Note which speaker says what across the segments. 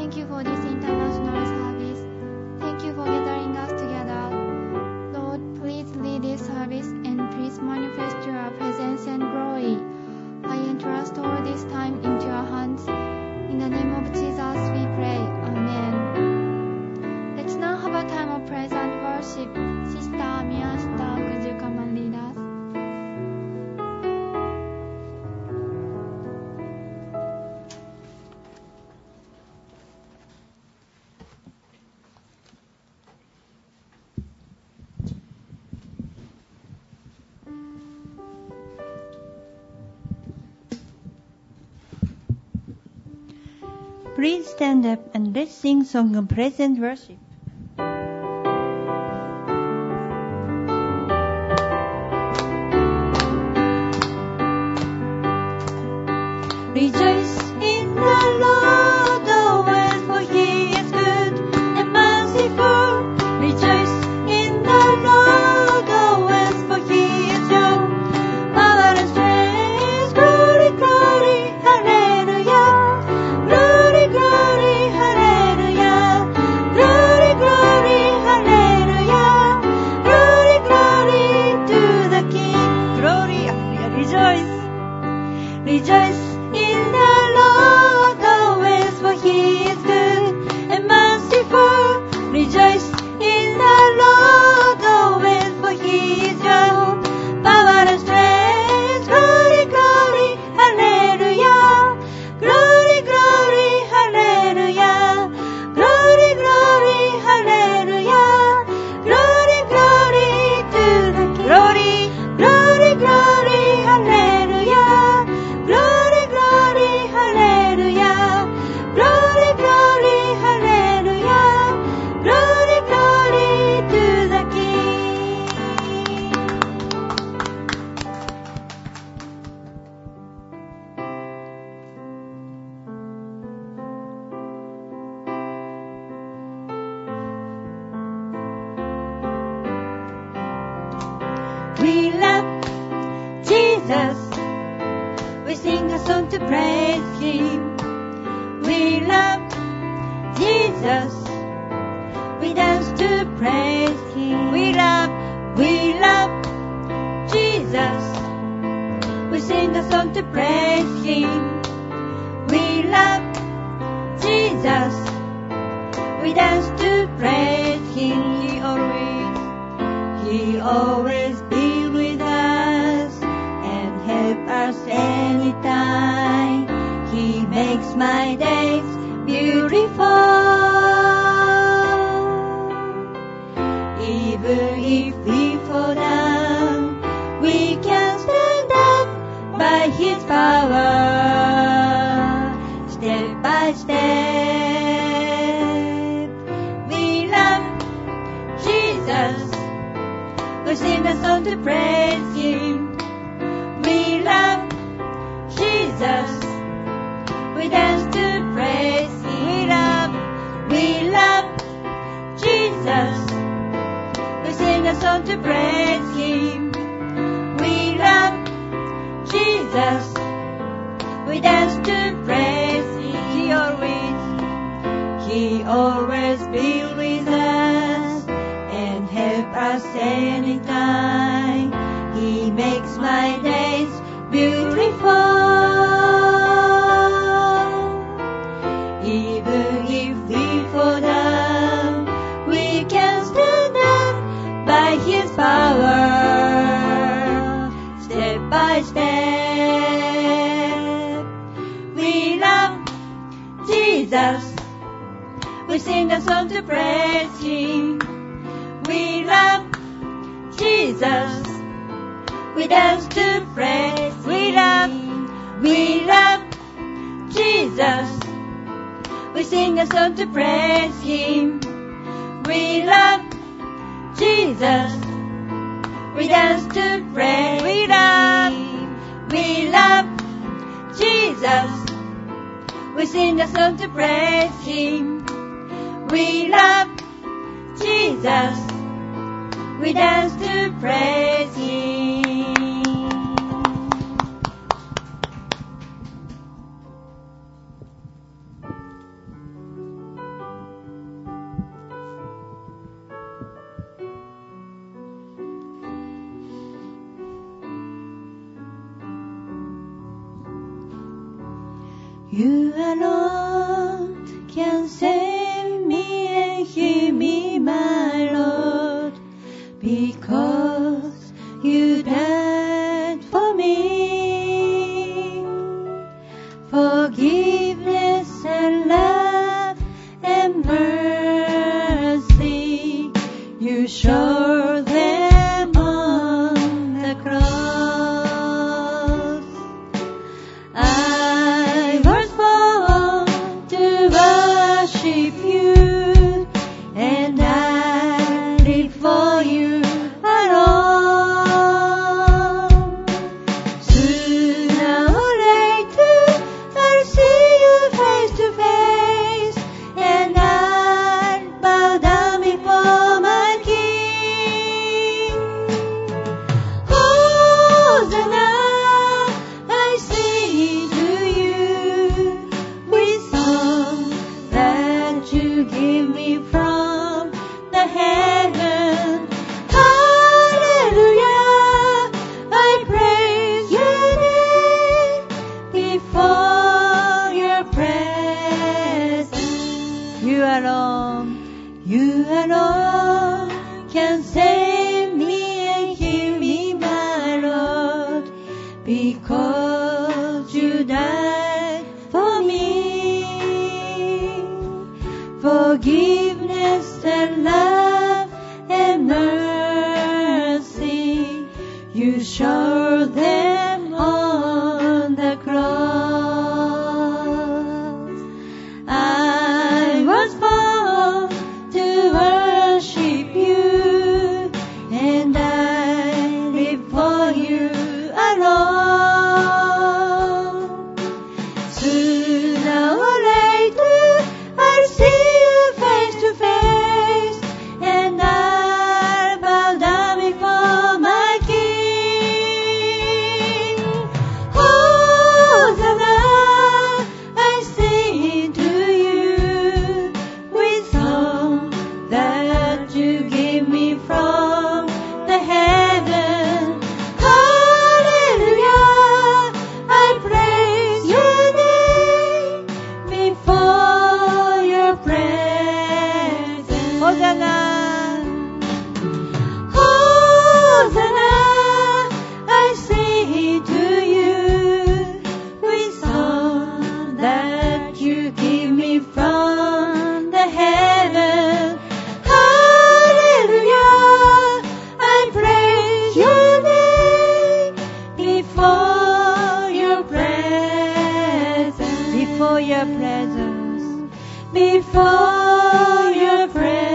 Speaker 1: Thank you for this international service. Thank you for gathering us together. Lord, please lead this service and please manifest your presence and glory. I entrust all this time into your hands. In the name of Jesus we pray. Amen. Let's now have a time of praise and worship. Sister Miyashita, could you come and lead us?
Speaker 2: Please stand up and let's sing song of praise and worship. Rejoice in the Lord always, for He is good and merciful. Rejoice in the Lord always, for He is young. Power and strength, glory, glory, hallelujah. Glory, glory, hallelujah. Glory, glory, hallelujah. Glory, glory to the King. Glory, rejoice. Rejoice in the Lord always, for He is good and merciful. Rejoice in the Lord always, for He is young. Power and strength, glory, glory, hallelujah. Glory, glory, hallelujah. Glory, glory, hallelujah. Glory, glory to the King. Glory, glory, glory, hallelujah. Glory, glory, hallelujah. Glory, glory, hallelujah. Glory, glory to the King. We love Jesus. We sing a song to praise Him. We love Jesus. We dance to praise Him. We love Jesus. We sing a song to praise Him. We love Jesus. We dance to praise Him. He always be with us and help us anytime. He makes my days beautiful. Even if we fall down, we can stand up by His power, step by step. We love Jesus. We sing a song to praise Him. We love Jesus. We dance to praise Him. We love Jesus. We sing a song to praise Him. We love Jesus. We dance to praise Him. He always be with us and help us anytime. He makes my days beautiful. Even if we fall down, we can stand up by His power, step by step. We love Jesus. We sing a song to praise Him. We love Jesus. We dance to praise Him. We love Jesus. We sing a song to praise Him. We love Jesus. We dance to praise Him. We love Jesus. We sing a song to praise Him. We love Jesus. We dance to praise Him. You alone can save me and heal me, my Lord, because you died for me. Forgiveness and love and mercy, you showed them on the cross. I was born to worship you, and I live for you alone. Sooner or later, I'll see you face to face, and I'll bow down before my King. Hosanna, I sing to you with song that you give me from the heaven. Hallelujah, I praise your name before your presence. You alone can save me and heal me, my Lord, because you died for me. Forgiveness and love and mercy, you show them on the cross. I was born to worship you, and I live for you alone. Sooner or later, I'll see you face to face, and I'll bow down before my King. Hosanna, I sing to you with song that you give me from the heaven. Hallelujah, I praise your name before your presence. Hosanna, Hosanna, I sing to you with song that you give me from the heaven. Hallelujah, I praise your name before your presence. Before your presence. Before your presence.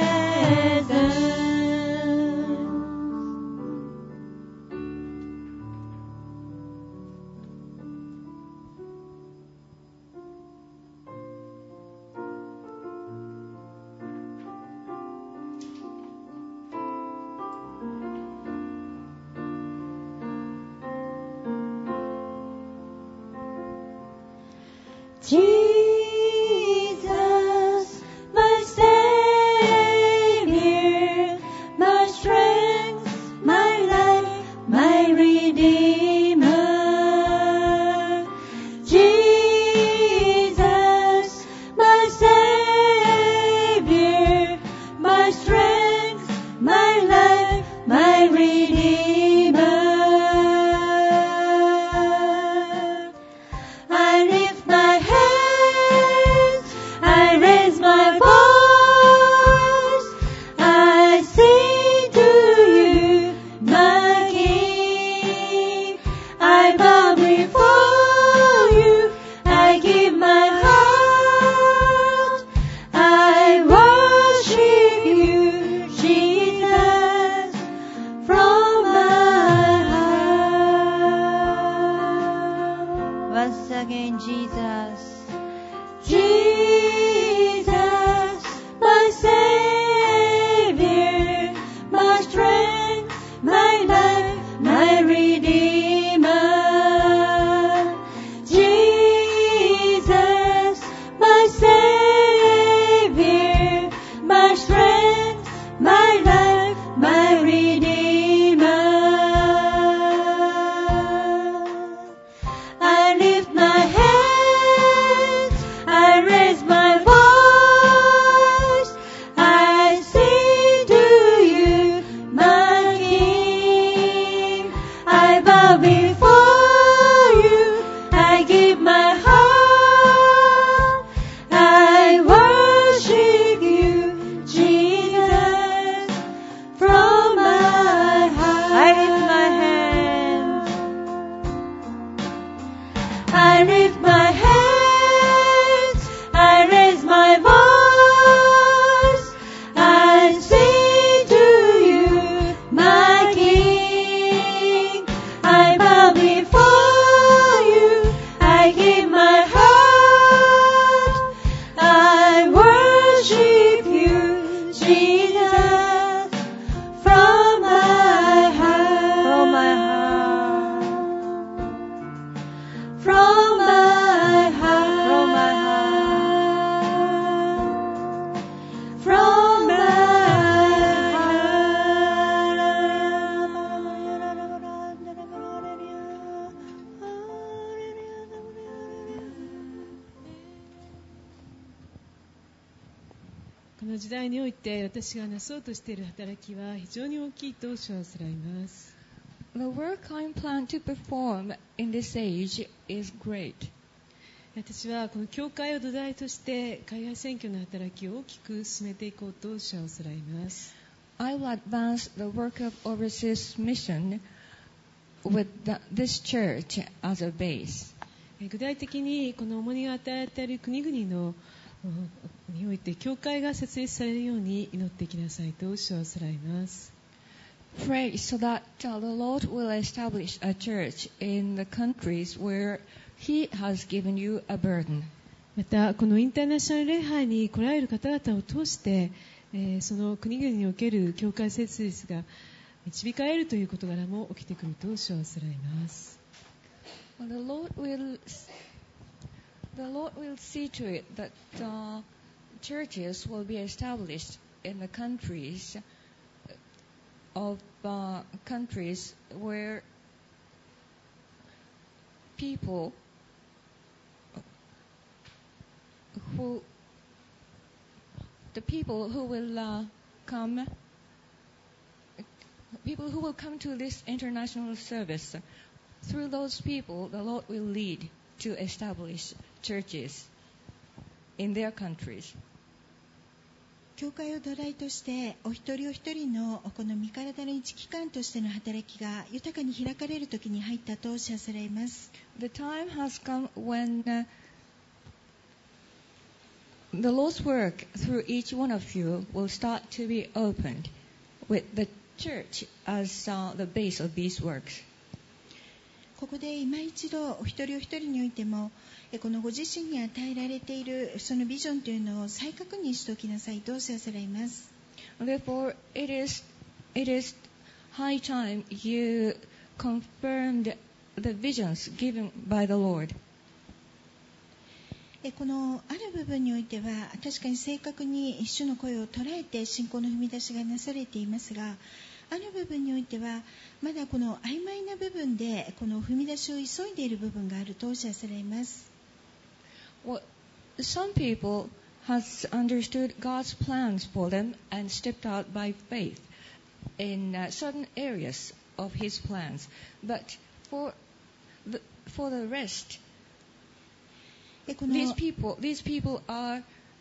Speaker 2: Jesus, my Savior, my strength, my life, my Redeemer. Jesus, my Savior, my strength, my life, my Redeemer. I lift my hands
Speaker 3: この時代において私がなそうとしている働きは非常に大きいと主はおっしゃいます。
Speaker 2: The work I'm planned to perform in this age is great.
Speaker 3: 私はこの教会を土台として海外選挙の働きを大きく進めていこうと主はおっしゃいます。
Speaker 2: I will advance the work of overseas mission with this church as a base.
Speaker 3: 具体的にこの重荷が与えられている国々のにおいて教会が設立されるように祈っていきなさいと主はおっしゃいます。
Speaker 2: Pray so that the Lord will establish a church in the countries where He has given you a burden.
Speaker 3: またこのインターナショナル礼拝に来られる方々を通して、その国々における教会設立が導かれるという事柄も起きてくると主はおっしゃいます。
Speaker 2: The Lord will see to it that churches will be established in the countries where people who will come to this international service. Through those people, the Lord will lead to establish churches in their countries.
Speaker 4: 教会を土台としてお一人お一人のこの身体の一機関としての働きが豊かに開かれる時に入ったと知らされます。
Speaker 2: The time has come when the Lord's work through each one of you will start to be opened with the church as the base of these works.
Speaker 4: ここで今一度お一人お一人においてもこのご自身に与えられているそのビジョンというのを再確認しておきなさいと知らされます。
Speaker 2: Therefore, it is high time you confirmed the visions given by the Lord.
Speaker 4: このある部分においては確かに正確に主の声を捉えて信仰の踏み出しがなされていますが、ある部分においてはまだこの曖昧な部分でこの踏み出しを急いでいる部分があると知らされます。
Speaker 2: Well, some people has understood God's plans for them and stepped out by faith in certain areas of His plans, but for the rest, these people are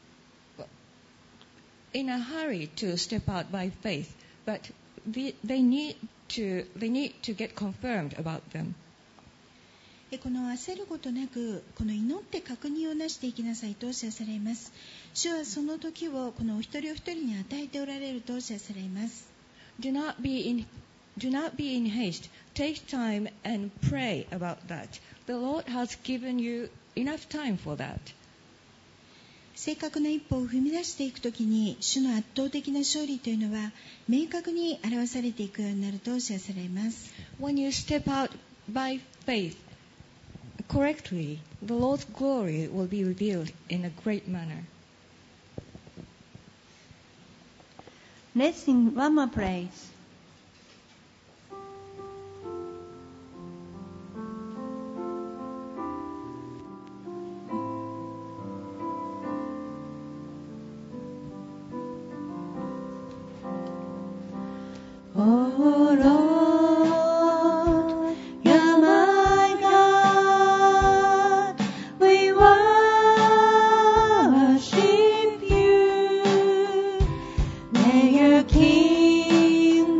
Speaker 2: in a hurry to step out by faith, but they need to get confirmed about them.
Speaker 4: この焦ることなくこの祈って確認をなしていきなさいと知らされます。主はその時をこのお一人お一人に与えておられると知らされます。
Speaker 2: Do not be in haste. Take time and pray about that. The Lord has given you enough time for that.
Speaker 4: 正確な一歩を踏み出していくときに主の圧倒的な勝利というのは明確に表されていくようになると知らされます。
Speaker 2: When you step out by faith correctly, the Lord's glory will be revealed in a great manner.
Speaker 5: Let's sing one more praise. Oh Lord, you're my God, we worship you. May your kingdom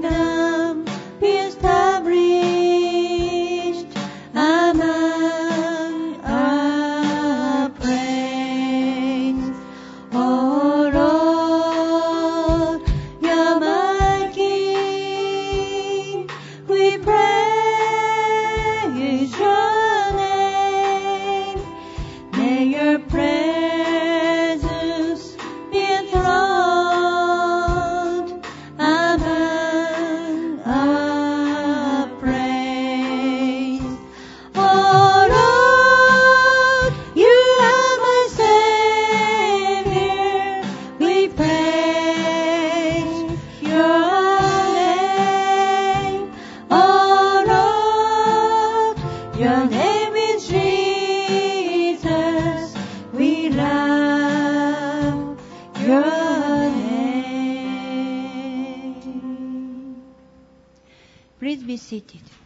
Speaker 5: be seated.